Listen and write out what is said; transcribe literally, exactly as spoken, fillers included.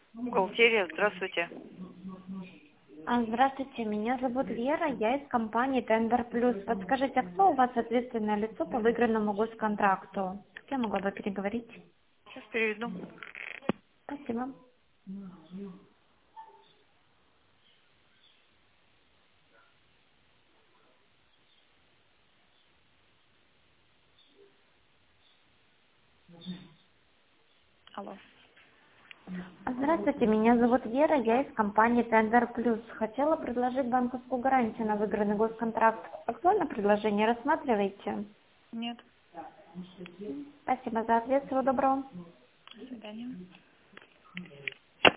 Бухгалтерия, здравствуйте. А, Здравствуйте, меня зовут Вера, я из компании Tender Plus. Подскажите, а кто у вас ответственное лицо по выигранному госконтракту? С кем могла бы переговорить? Сейчас переведу. Спасибо. Алло. А, Здравствуйте, меня зовут Вера, я из компании Tender Plus. Хотела предложить банковскую гарантию на выигранный госконтракт. Актуальное предложение рассматриваете? Нет. Спасибо за ответ, всего доброго. До свидания.